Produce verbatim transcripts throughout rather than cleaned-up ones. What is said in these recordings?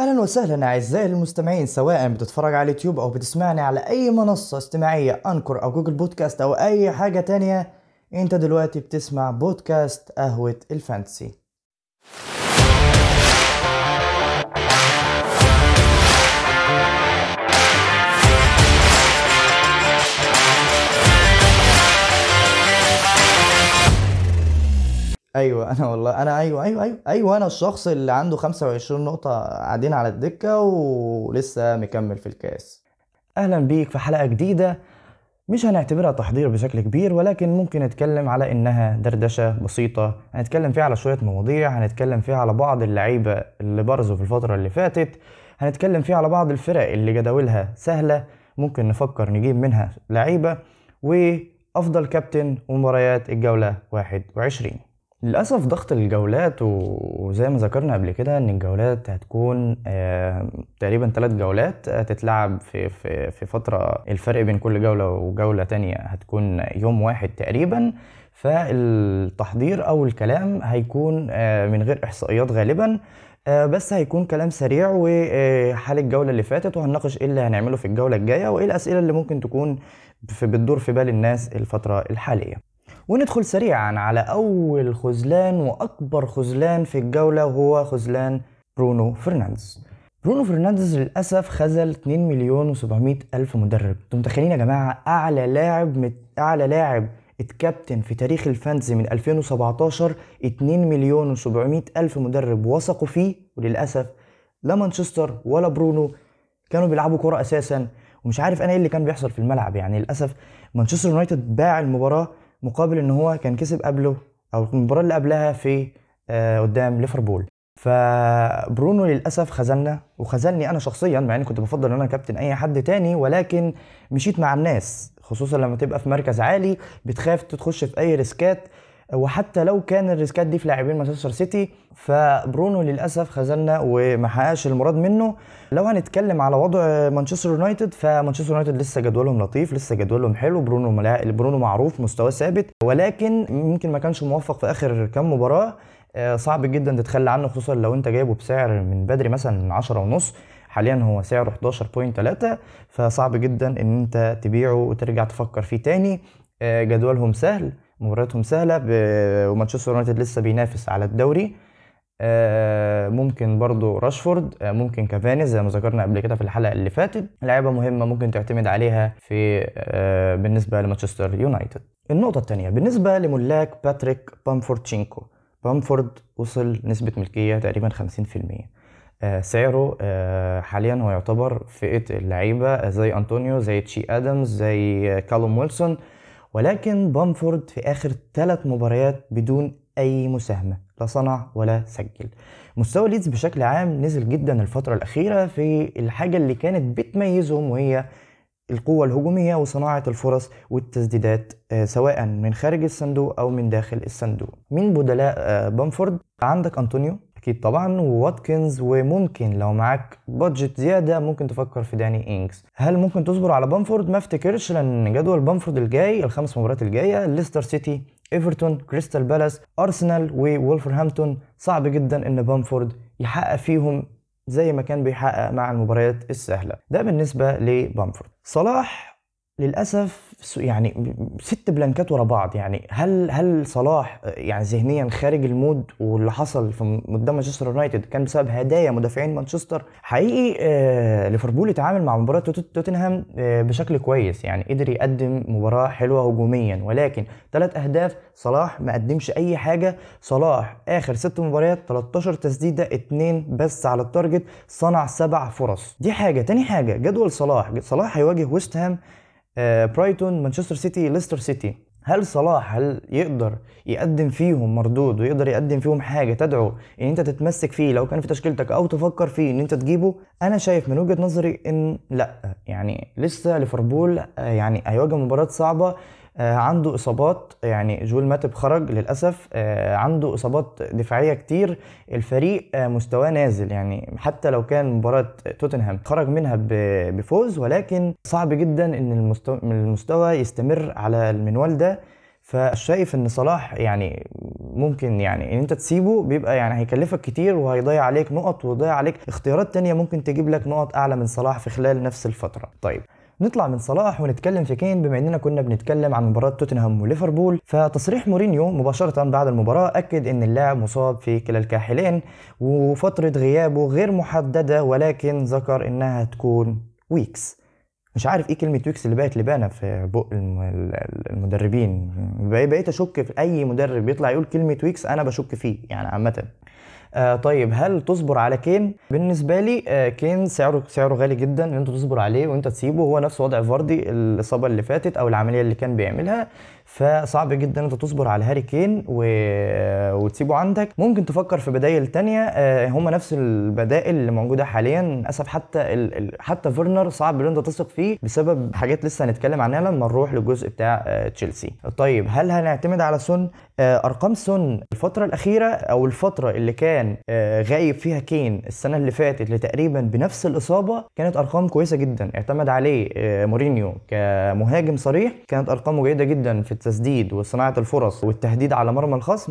اهلا وسهلا اعزائي المستمعين، سواء بتتفرج على اليوتيوب او بتسمعني على اي منصة استماعية انكر او جوجل بودكاست او اي حاجة تانية. انت دلوقتي بتسمع بودكاست قهوة الفانتسي. ايوه انا والله انا ايوه ايوه ايوه ايوه انا الشخص اللي عنده خمسة وعشرين نقطة قاعدين على الدكة ولسه مكمل في الكاس. اهلا بيك في حلقة جديدة، مش هنعتبرها تحضير بشكل كبير، ولكن ممكن نتكلم على انها دردشة بسيطة. هنتكلم فيها على شوية مواضيع، هنتكلم فيها على بعض اللعيبة اللي برزوا في الفترة اللي فاتت، هنتكلم فيها على بعض الفرق اللي جداولها سهلة ممكن نفكر نجيب منها لعيبة، وافضل كابتن ومباريات الجولة واحد وعشرين. للأسف ضغط الجولات وزي ما ذكرنا قبل كده ان الجولات هتكون آه تقريبا ثلاث جولات هتتلعب في, في, في فترة الفرق بين كل جولة وجولة تانية هتكون يوم واحد تقريبا. فالتحضير او الكلام هيكون آه من غير احصائيات غالبا، آه بس هيكون كلام سريع وحال الجولة اللي فاتت، وهنناقش ايه اللي هنعمله في الجولة الجاية وايه الاسئلة اللي ممكن تكون في بتدور في بال الناس الفترة الحالية. وندخل سريعا على أول خذلان وأكبر خذلان في الجولة، وهو خذلان برونو فرنانديز. برونو فرنانديز للأسف خذل اتنين مليون وسبعمائة ألف مدرب. انتم متخيلين يا جماعة؟ أعلى لاعب مت... أعلى لاعب اتكابتن في تاريخ الفانتزي من ألفين وسبعتاشر، اتنين مليون وسبعمائة ألف مدرب وثقوا فيه، وللأسف لا مانشستر ولا برونو كانوا بيلعبوا كرة أساسا. ومش عارف أنا إيه اللي كان بيحصل في الملعب. يعني للأسف مانشستر يونايتد باع المباراة مقابل ان هو كان كسب قبله او المباراه اللي قبلها في آه قدام ليفربول. فبرونو للاسف خذلنا وخذلني انا شخصيا، مع اني كنت بفضل ان انا كابتن اي حد تاني، ولكن مشيت مع الناس، خصوصا لما تبقى في مركز عالي بتخاف تخش في اي ريسكات، وحتى لو كان الريسكات دي في لاعبين مانشستر سيتي. فبرونو للاسف خذلنا وما حققش المراد منه. لو هنتكلم على وضع مانشستر يونايتد، فمانشستر يونايتد لسه جدولهم لطيف، لسه جدولهم حلو. برونو ملا... برونو معروف مستواه ثابت، ولكن ممكن ما كانش موفق في اخر كام مباراه. صعب جدا تتخلى عنه، خصوصا لو انت جايبه بسعر من بدري مثلا عشرة ونص، حاليا هو سعره احداشر فاصلة ثلاثة، فصعب جدا ان انت تبيعه وترجع تفكر فيه تاني. جدولهم سهل، مبارياتهم سهله، ومانشستر يونايتد لسه بينافس على الدوري. ممكن برضو راشفورد، ممكن كافاني زي ما ذكرنا قبل كده في الحلقه اللي فاتت، لعيبه مهمه ممكن تعتمد عليها في بالنسبه لمانشستر يونايتد. النقطه الثانيه بالنسبه لملاك باتريك بامفورتشينكو. بامفورد وصل نسبه ملكيه تقريبا خمسين بالمية. سعره حاليا هو يعتبر فئه اللعيبه زي انطونيو، زي تشي ادمز، زي كالوم ويلسون، ولكن بامفورد في اخر ثلاث مباريات بدون اي مساهمه، لا صنع ولا سجل. مستوى ليدز بشكل عام نزل جدا الفتره الاخيره في الحاجه اللي كانت بتميزهم، وهي القوه الهجوميه وصناعه الفرص والتسديدات، سواء من خارج الصندوق او من داخل الصندوق. من بدلاء بامفورد عندك انطونيو اكيد طبعا، وواتكنز، وممكن لو معاك بادجت زياده ممكن تفكر في داني إنجز. هل ممكن تصبر على بامفورد؟ ما افتكرش، لان جدول بامفورد الجاي الخمس مباريات الجايه ليستر سيتي، ايفرتون، كريستال بالاس، ارسنال، وولفرهامبتون، صعب جدا ان بامفورد يحقق فيهم زي ما كان بيحقق مع المباريات السهله. ده بالنسبه لبامفورد. صلاح للاسف يعني ست بلانكات ورا بعض. يعني هل هل صلاح يعني ذهنيا خارج المود؟ واللي حصل في قدام مانشستر يونايتد كان بسبب هدايا مدافعين مانشستر. حقيقي آه ليفربول اتعامل مع مباراه توتنهام آه بشكل كويس، يعني قدر يقدم مباراه حلوه هجوميا، ولكن ثلاث اهداف. صلاح ما قدمش اي حاجه. صلاح اخر ست مباريات تلتاشر تسديده، اتنين بس على التارجت، صنع سبع فرص. دي حاجه. تاني حاجه جدول صلاح، صلاح هيواجه ويست هام، برايتون، مانشستر سيتي، ليستر سيتي. هل صلاح هل يقدر يقدم فيهم مردود ويقدر يقدم فيهم حاجه تدعو ان انت تتمسك فيه لو كان في تشكيلتك او تفكر فيه ان انت تجيبه؟ انا شايف من وجهه نظري ان لا. يعني لسه ليفربول يعني هيواجه مباراه صعبه، عنده اصابات، يعني جول ماتب خرج للاسف، عنده اصابات دفاعيه كتير، الفريق مستواه نازل. يعني حتى لو كان مباراه توتنهام خرج منها بفوز، ولكن صعب جدا ان المستوى, المستوى يستمر على المنوال ده فشايف ان صلاح يعني ممكن يعني ان انت تسيبه بيبقى يعني هيكلفك كتير وهيضيع عليك نقط ويضيع عليك اختيارات تانية ممكن تجيب لك نقط اعلى من صلاح في خلال نفس الفترة. طيب نطلع من صلاح ونتكلم في كين، بما اننا كنا بنتكلم عن مباراة توتنهام وليفربول. فتصريح مورينيو مباشرة بعد المباراة اكد ان اللاعب مصاب في كلا الكاحلين وفترة غيابه غير محددة، ولكن ذكر انها تكون ويكس. مش عارف ايه كلمة ويكس اللي بقت لبانة في بق الم- المدربين. بقيت اشك في اي مدرب بيطلع يقول كلمة ويكس، انا بشك فيه يعني عامة. آه طيب هل تصبر على كين؟ بالنسبه لي آه كين سعره سعره غالي جدا ان انت تصبر عليه وانت تسيبه. هو نفس وضع فاردي الاصابه اللي فاتت او العمليه اللي كان بيعملها، فصعب جدا انت تصبر على هاري كين و... وتسيبه عندك. ممكن تفكر في بدائل تانية، آه هم نفس البدائل اللي موجوده حاليا للاسف. حتى ال... ال... حتى فيرنر صعب ان انت تثق فيه بسبب حاجات لسه هنتكلم عنها لما نروح للجزء بتاع آه تشيلسي. طيب هل هنعتمد على سون؟ آه ارقام سون الفتره الاخيره او الفتره اللي كان آه غايب فيها كين السنه اللي فاتت لتقريبا بنفس الاصابه كانت ارقام كويسه جدا. اعتمد عليه آه مورينيو كمهاجم صريح، كانت ارقامه جيده جدا في التسديد وصناعه الفرص والتهديد على مرمى الخصم.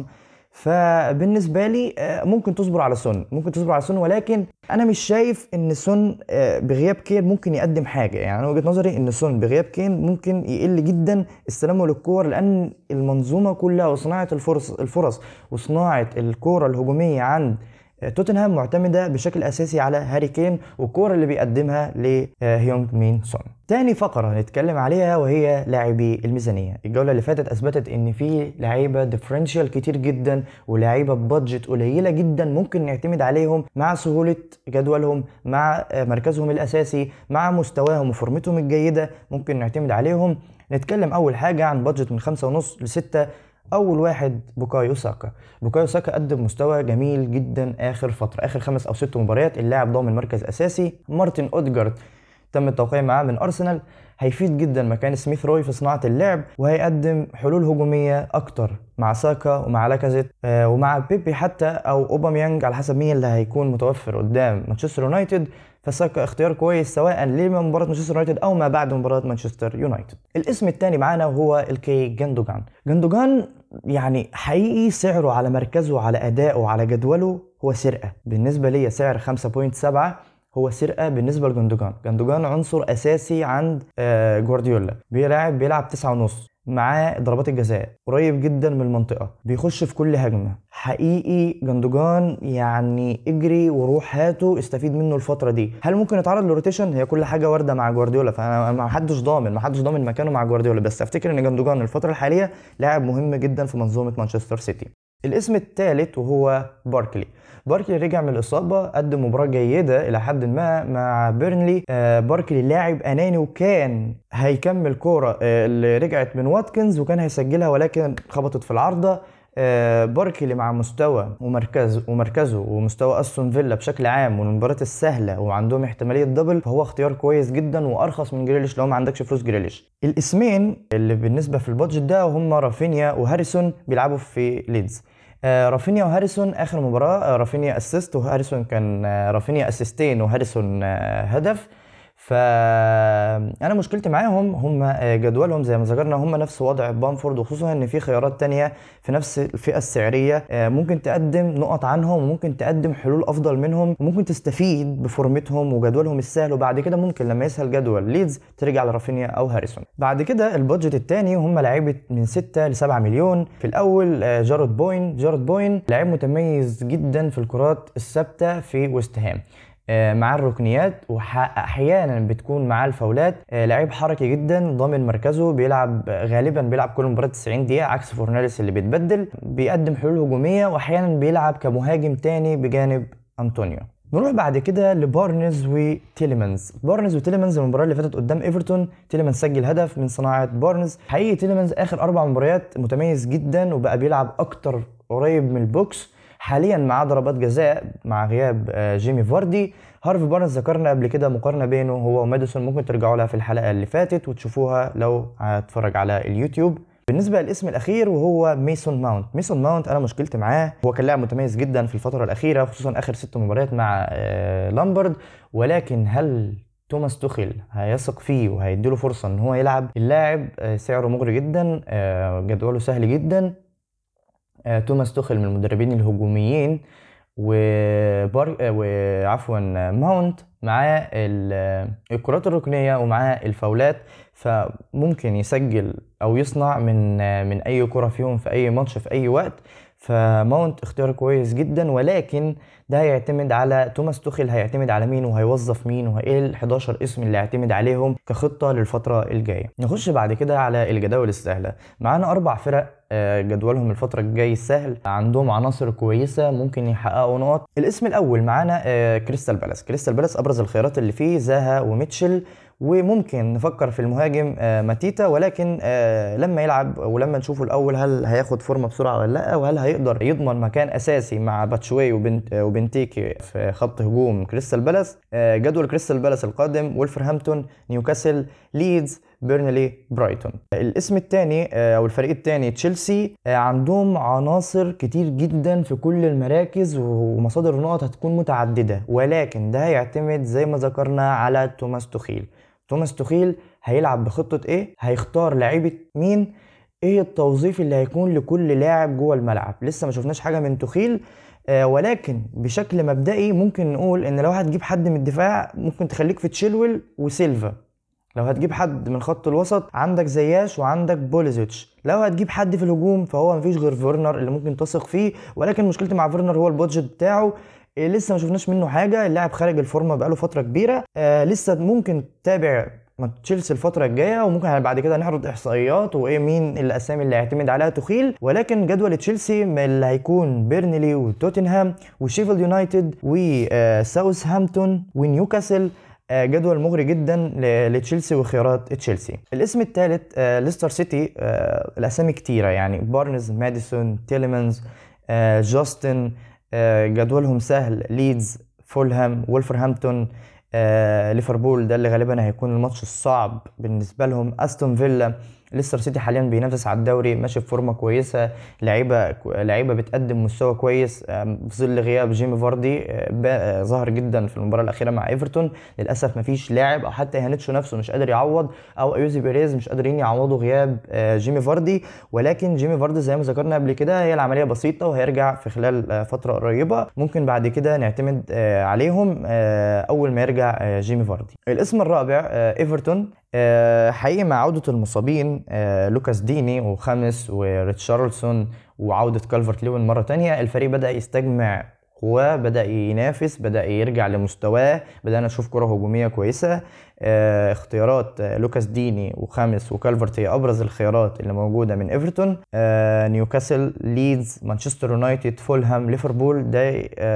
فبالنسبه لي آه ممكن تصبر على سون، ممكن تصبر على سون، ولكن انا مش شايف ان سون آه بغياب كين ممكن يقدم حاجه. يعني انا وجهه نظري ان سون بغياب كين ممكن يقل جدا استلامه للكور، لان المنظومه كلها وصناعه الفرص الفرص وصناعه الكوره الهجوميه عند توتنهام معتمده بشكل اساسي على هاري كين والكوره اللي بيقدمها لهيونج مين سون. تاني فقره هنتكلم عليها وهي لاعبي الميزانيه. الجوله اللي فاتت اثبتت ان في لعيبه ديفرنشال كتير جدا ولاعيبه ببادجت قليله جدا ممكن نعتمد عليهم مع سهوله جدولهم، مع مركزهم الاساسي، مع مستواهم وفورمتهم الجيده ممكن نعتمد عليهم. نتكلم اول حاجه عن بادجت من خمسة ونص لستة. اول واحد بوكايو ساكا. بوكايو ساكا قدم مستوى جميل جدا اخر فتره، اخر خمس او ست مباريات اللاعب ضامن مركز اساسي. مارتن اودجارد تم التوقيع معاه من ارسنال، هيفيد جدا مكان سميث روي في صناعه اللعب وهيقدم حلول هجوميه اكتر مع ساكا ومع لاكازيت آه ومع بيبي حتى او اوباميانج على حسب مين اللي هيكون متوفر قدام مانشستر يونايتد. فساكا اختيار كويس سواء لمباراه مانشستر يونايتد او ما بعد مباراه مانشستر يونايتد. الاسم الثاني معانا وهو الكي جندوجان. جندوجان يعني حقيقي سعره على مركزه على ادائه على جدوله هو سرقه. بالنسبه لي سعر خمسة فاصلة سبعة هو سرقه بالنسبه لجندوجان. جندوجان عنصر اساسي عند آه جوارديولا، بيلعب بيلعب تسعة ونص، معاه ضربات الجزاء، قريب جدا من المنطقه، بيخش في كل هجمه. حقيقي جندوجان يعني اجري وروح هاته استفيد منه الفتره دي. هل ممكن يتعرض للروتيشن؟ هي كل حاجه وارده مع جوارديولا، فانا ما حدش ضامن ما حدش ضامن مكانه مع جوارديولا، بس افتكر ان جندوجان الفتره الحاليه لاعب مهم جدا في منظومه مانشستر سيتي. الاسم الثالث وهو باركلي. باركلي رجع من الإصابة، قدم مباراة جيدة إلى حد ما مع بيرنلي. آه باركلي لاعب أناني وكان هيكمل كورة آه اللي رجعت من واتكنز وكان هيسجلها ولكن خبطت في العارضة. آه باركلي مع مستوى ومركزه ومركزه ومستوى أستون فيلا بشكل عام والمباريات السهلة وعندهم احتمالية دبل، فهو اختيار كويس جدا وأرخص من جريليش لو ما عندكش فلوس جريليش. الاسمين اللي بالنسبة في البادجت ده هم رافينيا وهاريسون بيلعبوا في ليدز. آه رافينيا وهاريسون اخر مباراه آه رافينيا اسيست وهاريسون كان آه رافينيا اسيستين وهاريسون آه هدف. فانا مشكلتي معاهم هم جدولهم زي ما ذكرنا هم نفس وضع بامفورد، وخصوصا ان في خيارات تانية في نفس الفئه السعريه ممكن تقدم نقط عنهم وممكن تقدم حلول افضل منهم وممكن تستفيد بفورمتهم وجدولهم السهل، وبعد كده ممكن لما يسهل جدول ليدز ترجع لرافينيا او هاريسون. بعد كده البادجت الثاني هم لعيبه من ستة ل سبعة مليون. في الاول جارود بوين. جارود بوين لاعب متميز جدا في الكرات الثابته في ويست هام مع الركنيات واحيانا بتكون معاه الفاولات. لعيب حركي جدا ضامن مركزه، بيلعب غالبا بيلعب كل مباراه تسعين دقيقه عكس فورناليس اللي بيتبدل، بيقدم حلول هجوميه واحيانا بيلعب كمهاجم تاني بجانب انطونيو. نروح بعد كده لبارنز وتيليمانز. بارنز وتيليمانز المباراه اللي فاتت قدام ايفرتون تيليمانز سجل هدف من صناعه بارنز. حقيقي تيليمانز اخر اربع مباريات متميز جدا وبقى بيلعب اكتر قريب من البوكس، حاليا مع ضربات جزاء مع غياب جيمي فاردي. هارفي بارنز ذكرنا قبل كده مقارنه بينه هو وماديسون، ممكن ترجعوا لها في الحلقه اللي فاتت وتشوفوها لو هتفرج على اليوتيوب. بالنسبه للاسم الاخير وهو ميسون ماونت. ميسون ماونت انا مشكلتي معاه، هو كان لاعب متميز جدا في الفتره الاخيره خصوصا اخر ست مباريات مع لامبرد، ولكن هل توماس توخيل هيثق فيه وهيديله فرصة ان هو يلعب. اللاعب آه، سعره مغري جدا، آه، جدوله سهل جدا. آه، توماس توخيل من المدربين الهجوميين، وبار آه، وعفوا ماونت معاه ال- آه، الكرات الركنية ومعاه الفاولات، فممكن يسجل او يصنع من آه، من اي كرة فيهم في اي ماتش في اي وقت. فماونت اختيار كويس جدا، ولكن ده هيعتمد على توماس توخيل هيعتمد على مين وهيوظف مين وايه ال حداشر اسم اللي هيعتمد عليهم كخطة للفترة الجاية. نخش بعد كده على الجداول السهلة. معانا اربع فرق آه، جدولهم الفترة الجاي سهل، عندهم عناصر كويسة ممكن يحققوا نقط. الاسم الأول معانا آه، كريستال بالاس. كريستال بالاس أبرز الخيارات اللي فيه زاها وميتشل، وممكن نفكر في المهاجم آه، ماتيتا، ولكن آه، لما يلعب ولما نشوفه الأول هل هياخد فورمة بسرعة ولا لأ، وهل هيقدر يضمن مكان أساسي مع باتشوي وبنت آه، وبنتيكي في خط هجوم كريستال بالاس. آه، جدول كريستال بالاس القادم: وولفرهامبتون، نيوكاسل، ليدز، بيرنلي، برايتون. الاسم الثاني او الفريق الثاني تشيلسي، عندهم عناصر كتير جدا في كل المراكز ومصادر النقط هتكون متعدده، ولكن ده هيعتمد زي ما ذكرنا على توماس توخيل. توماس توخيل هيلعب بخطه ايه، هيختار لعيبه مين، ايه التوظيف اللي هيكون لكل لاعب جوه الملعب. لسه ما شفناش حاجه من توخيل، آه ولكن بشكل مبدئي ممكن نقول ان لو هتجيب حد من الدفاع ممكن تخليك في تشيلويل وسيلفا. لو هتجيب حد من خط الوسط عندك زياش وعندك بوليزيتش. لو هتجيب حد في الهجوم فهو مفيش غير فيرنر اللي ممكن تثق فيه، ولكن مشكلتي مع فيرنر هو البودجت بتاعه. إيه لسه ما شفناش منه حاجه، اللاعب خارج الفورمه بقاله فتره كبيره. آه لسه ممكن تتابع تشيلسي الفترة الجاية، وممكن بعد كده نعرض احصائيات وايه مين الاسامي اللي هيعتمد عليها توخيل. ولكن جدول تشيلسي اللي هيكون بيرنلي وتوتنهام وشيفيلد يونايتد وساوثهامبتون ونيوكاسل، جدول مغري جدا لتشيلسي وخيارات تشيلسي. الاسم الثالث ليستر سيتي، الاسامي كتيره يعني: بارنز، ماديسون، تيليمانز، جاستن. جدولهم سهل: ليدز، فولهام، وولفرهامبتون، ليفربول ده اللي غالبا هيكون الماتش الصعب بالنسبه لهم، استون فيلا. ليستر سيتي حاليا بينافس على الدوري، ماشي بفورمه كويسه، لعيبه لعيبه بتقدم مستوى كويس في ظل غياب جيمي فاردي. ظهر جدا في المباراه الاخيره مع ايفرتون، للاسف مفيش لاعب او حتى هانيتشو نفسه مش قادر يعوض، او ايوزي بيريز مش قادرين يعوضوا غياب جيمي فاردي. ولكن جيمي فاردي زي ما ذكرنا قبل كده هي العمليه بسيطه وهيرجع في خلال فتره قريبه، ممكن بعد كده نعتمد عليهم اول ما يرجع جيمي فاردي. الاسم الرابع ايفرتون، حقيقي مع عودة المصابين لوكاس ديني وخامس وريتشارلسون وعودة كالفرت لوين مرة تانية، الفريق بدأ يستجمع قواه، بدأ ينافس، بدأ يرجع لمستواه، بدأنا نشوف كرة هجومية كويسة. اختيارات لوكاس ديني وخامس وكالفرت هي أبرز الخيارات اللي موجودة من إيفرتون. نيوكاسل، ليدز، مانشستر يونايتد، فولهام، ليفربول، ده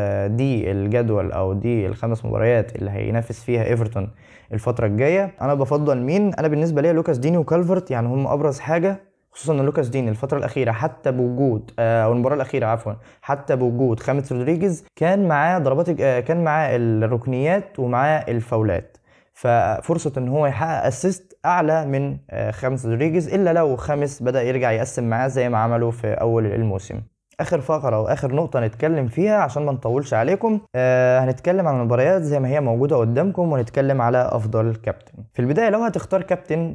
دي الجدول أو دي الخمس مباريات اللي هينافس فيها إيفرتون الفترة الجاية. أنا بفضل مين؟ أنا بالنسبة لي لوكاس ديني وكالفرت، يعني هم أبرز حاجة، خصوصا ان لوكاس ديني الفتره الاخيره حتى بوجود او المباراه الاخيره عفوا حتى بوجود خامس رودريجيز كان معاه ضربات، كان معاه الركنيات ومعاه الفاولات، ففرصه ان هو يحقق اسيست اعلى من خامس رودريجيز، الا لو خامس بدا يرجع يقسم معاه زي ما عملوا في اول الموسم. اخر فقره واخر نقطه نتكلم فيها عشان ما نطولش عليكم، آه هنتكلم عن المباريات زي ما هي موجوده قدامكم، ونتكلم على افضل كابتن. في البدايه لو هتختار كابتن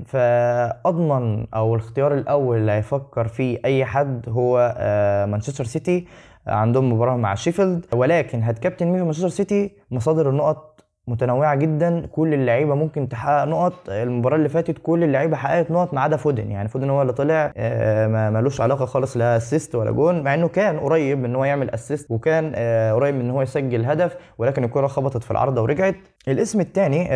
فاضمن او الاختيار الاول اللي هيفكر فيه اي حد هو آه مانشستر سيتي، عندهم مباراه مع شيفيلد. ولكن هتكابتن مين في مانشستر سيتي؟ مصادر النقط متنوعه جدا، كل اللعيبه ممكن تحقق نقط. المباراه اللي فاتت كل اللعيبه حققت نقط ما عدا فودن، يعني فودن هو اللي طلع ما مالوش علاقه خالص لا اسيست ولا جون، مع انه كان قريب من ان هو يعمل اسيست وكان قريب من ان هو يسجل هدف، ولكن الكره خبطت في العارضه ورجعت. الاسم الثاني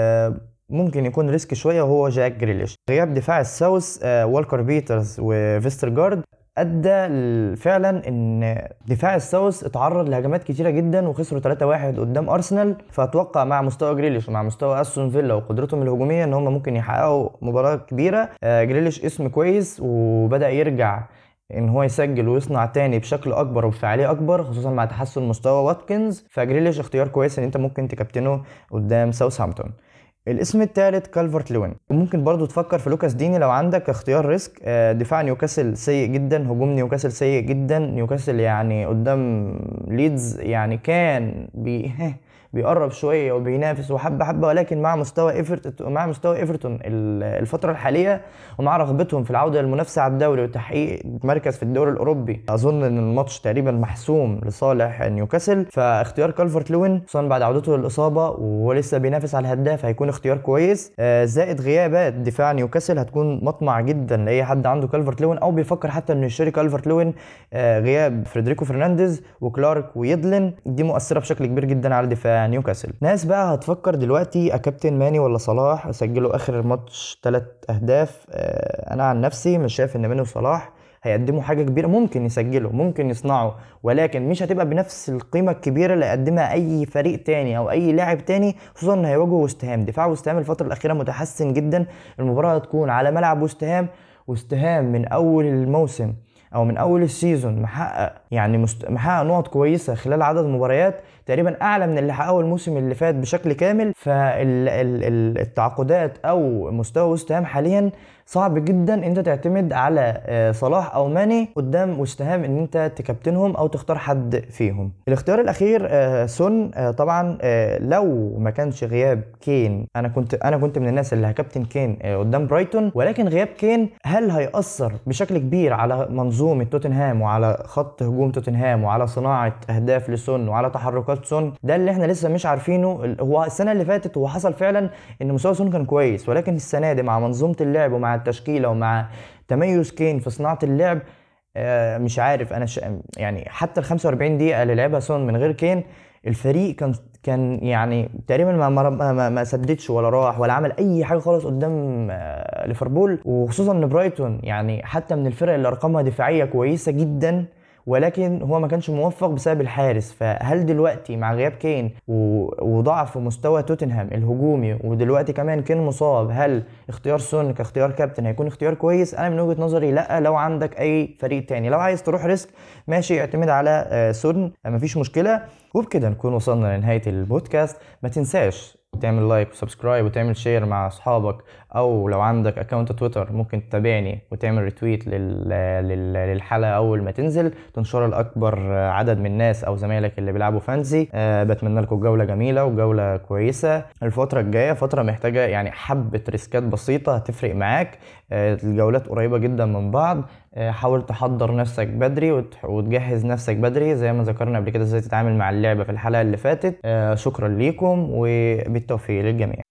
ممكن يكون ريسك شويه وهو جاك جريليش. غياب دفاع الساوث والكر بيترز وفيسترجارد ادى فعلا ان دفاع الساوث اتعرض لهجمات كتيره جدا وخسروا ثلاثة واحد قدام ارسنال. فاتوقع مع مستوى جريليش ومع مستوى استون فيلا وقدرتهم الهجوميه ان هم ممكن يحققوا مباراه كبيره. جريليش اسم كويس وبدا يرجع ان هو يسجل ويصنع تاني بشكل اكبر وبفعاليه اكبر، خصوصا مع تحسن مستوى واتكنز. فجريليش اختيار كويس ان انت ممكن تكابتنه قدام ساوثهامبتون. الاسم الثالث كالفرت لوين. ممكن برضو تفكر في لوكاس ديني لو عندك اختيار ريسك. دفاع نيوكاسل سيء جدا، هجوم نيوكاسل سيء جدا. نيوكاسل يعني قدام ليدز يعني كان بي بيقرب شويه وبينافس وحبه حبه، ولكن مع مستوى ايفرتون مع مستوى ايفرتون الفتره الحاليه ومع رغبتهم في العوده للمنافسه على الدوري وتحقيق مركز في الدوري الاوروبي، اظن ان الماتش تقريبا محسوم لصالح نيوكاسل. فاختيار كالفرت لوين خصوصا بعد عودته للاصابه ولسه بينافس على الهداف هيكون اختيار كويس. زائد غيابات دفاع نيوكاسل هتكون مطمع جدا لاي حد عنده كالفرت لوين او بيفكر حتى انه يشتري كالفرت لوين. غياب فريدريكو فرنانديز وكلارك ويدلن دي مؤثره بشكل كبير جدا على دفاع نيوكاسل. ناس بقى هتفكر دلوقتي اكابتن ماني ولا صلاح سجلوا اخر الماتش ثلاث اهداف. انا عن نفسي مش شايف ان ماني وصلاح هيقدموا حاجه كبيره. ممكن يسجلوا ممكن يصنعوا، ولكن مش هتبقى بنفس القيمه الكبيره اللي قدمها اي فريق تاني او اي لاعب تاني، خصوصا ان هيواجهوا وست هام. دفاع وست هام الفتره الاخيره متحسن جدا. المباراه هتكون على ملعب وست هام. وست هام من اول الموسم او من اول السيزون محقق يعني مست... محقق نقط كويسه خلال عدد مباريات تقريبا اعلى من اللي حققه الموسم اللي فات بشكل كامل. فالتعاقدات او مستوى وست هام حاليا صعب جدا انت تعتمد على صلاح او ماني قدام وست هام ان انت تكابتنهم او تختار حد فيهم. الاختيار الاخير سون. طبعا لو ما كانش غياب كين انا كنت انا كنت من الناس اللي هكابتن كين قدام برايتون، ولكن غياب كين هل هيأثر بشكل كبير على منظومه توتنهام وعلى خط هجوم توتنهام وعلى صناعه اهداف لسون وعلى تحركات سون؟ ده اللي احنا لسه مش عارفينه. هو السنه اللي فاتت هو حصل فعلا ان مستوى سون كان كويس، ولكن السنه دي مع منظومه اللعب ومع التشكيله ومع تميز كين في صناعه اللعب مش عارف انا ش... يعني حتى ال خمسة وأربعين دقيقه اللي لعبها سون من غير كين الفريق كان كان يعني تقريبا ما ما, ما سددش ولا راح ولا عمل اي حاجه خالص قدام ليفربول. وخصوصا ان برايتون يعني حتى من الفرق اللي ارقامها دفاعيه كويسه جدا، ولكن هو ما كانش موفق بسبب الحارس. فهل دلوقتي مع غياب كين وضعف مستوى توتنهام الهجومي ودلوقتي كمان كين مصاب، هل اختيار سون كاختيار كابتن هيكون اختيار كويس؟ انا من وجهة نظري لا. لو عندك اي فريق تاني لو عايز تروح ريسك ماشي اعتمد على سون مفيش مشكلة. وبكده نكون وصلنا لنهاية البودكاست. ما تنساش تعمل لايك وسبسكرايب وتعمل شير مع اصحابك، او لو عندك اكونت تويتر ممكن تتابعني وتعمل ريتويت لل... لل... للحلقه اول ما تنزل تنشرها لاكبر عدد من الناس او زمايلك اللي بيلعبوا فانزي. أه بتمنى لكم جوله جميله وجوله كويسه. الفتره الجايه فتره محتاجه يعني حبه ريسكات بسيطه هتفرق معاك. أه الجولات قريبه جدا من بعض. أه حاول تحضر نفسك بدري وت... وتجهز نفسك بدري زي ما ذكرنا قبل كده ازاي تتعامل مع اللعبه في الحلقه اللي فاتت. أه شكرا ليكم وبالتوفيق للجميع.